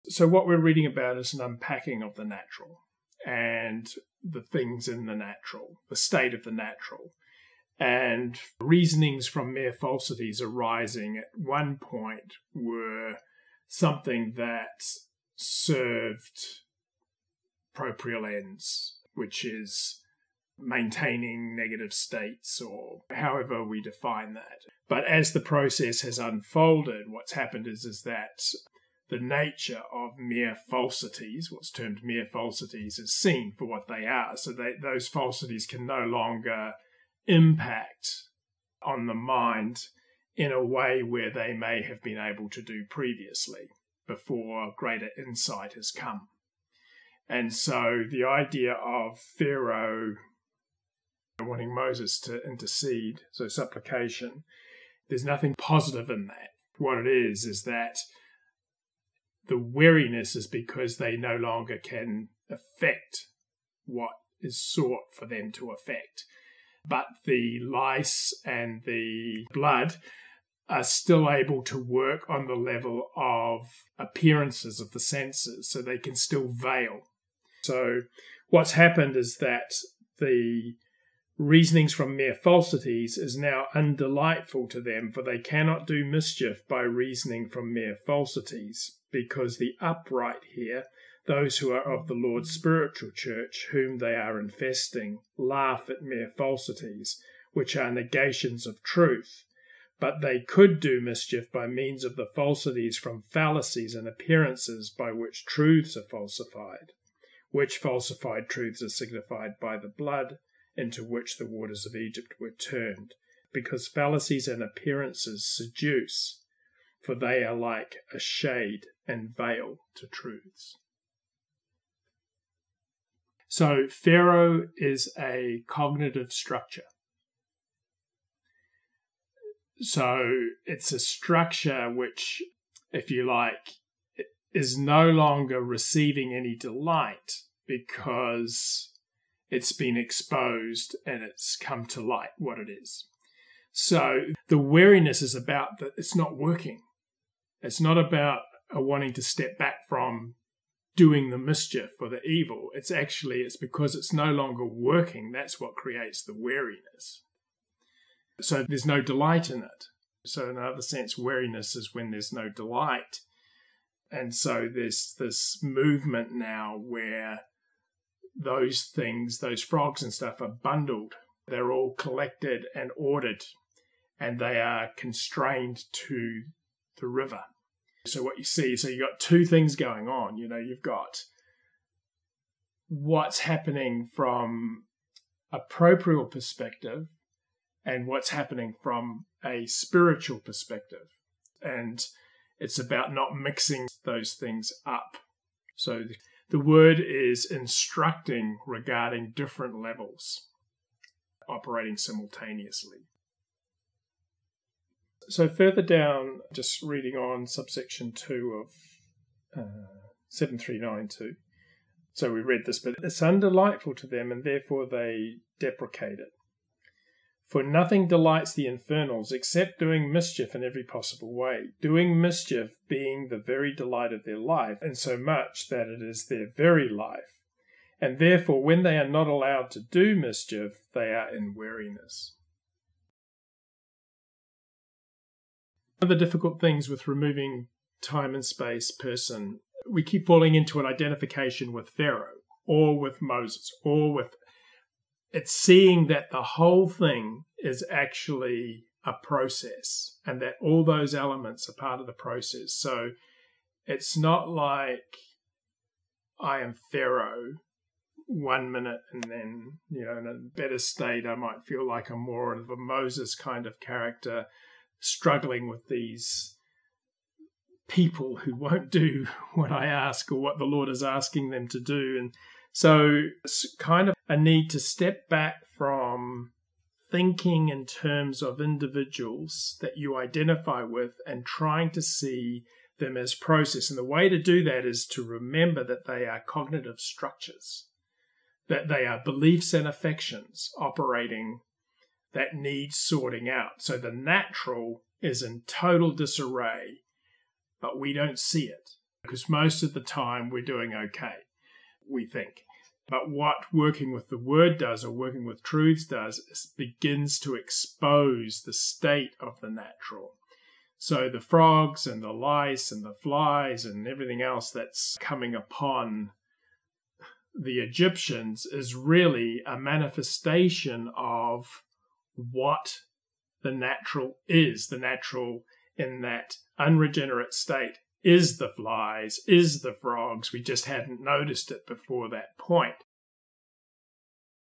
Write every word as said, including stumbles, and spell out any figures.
So what we're reading about is an unpacking of the natural and the things in the natural, the state of the natural, and reasonings from mere falsities arising at one point were something that served proprial ends, which is maintaining negative states, or however we define that. But as the process has unfolded, what's happened is, is that the nature of mere falsities, what's termed mere falsities, is seen for what they are. So they, those falsities can no longer impact on the mind in a way where they may have been able to do previously, before greater insight has come. And so the idea of Pharaoh wanting Moses to intercede, so supplication, there's nothing positive in that. What it is, is that the weariness is because they no longer can affect what is sought for them to affect. But the lice and the blood are still able to work on the level of appearances of the senses, so they can still veil. So what's happened is that the reasonings from mere falsities is now undelightful to them, for they cannot do mischief by reasoning from mere falsities, because the upright here, those who are of the Lord's spiritual church, whom they are infesting, laugh at mere falsities, which are negations of truth. But they could do mischief by means of the falsities from fallacies and appearances by which truths are falsified, which falsified truths are signified by the blood into which the waters of Egypt were turned, because fallacies and appearances seduce, for they are like a shade and veil to truths. So Pharaoh is a cognitive structure. So it's a structure which, if you like, is no longer receiving any delight because it's been exposed and it's come to light what it is. So the weariness is about that it's not working. It's not about a wanting to step back from doing the mischief or the evil. It's actually, it's because it's no longer working. That's what creates the weariness. So there's no delight in it. So in another sense, weariness is when there's no delight. And so there's this movement now where those things, those frogs and stuff are bundled. They're all collected and ordered, and they are constrained to the river. So what you see, so you've got two things going on. You know, you've got what's happening from a proprial perspective and what's happening from a spiritual perspective. And it's about not mixing those things up. So the word is instructing regarding different levels operating simultaneously. So further down, just reading on subsection two of uh, seven three nine two. So we read this, but it's undelightful to them, and therefore they deprecate it. For nothing delights the infernals except doing mischief in every possible way, doing mischief being the very delight of their life, insomuch that it is their very life. And therefore, when they are not allowed to do mischief, they are in weariness. One of the difficult things with removing time and space person, we keep falling into an identification with Pharaoh, or with Moses, or with... It's seeing that the whole thing is actually a process and that all those elements are part of the process. So it's not like I am Pharaoh one minute and then, you know, in a better state, I might feel like I'm more of a Moses kind of character struggling with these people who won't do what I ask or what the Lord is asking them to do. And so it's kind of a need to step back from thinking in terms of individuals that you identify with and trying to see them as process. And the way to do that is to remember that they are cognitive structures, that they are beliefs and affections operating that need sorting out. So the natural is in total disarray, but we don't see it. because most of the time we're doing okay, we think. But what working with the word does, or working with truths does, is begins to expose the state of the natural. So the frogs and the lice and the flies and everything else that's coming upon the Egyptians is really a manifestation of what the natural is. The natural in that unregenerate state is the flies, is the frogs. We just hadn't noticed it before that point.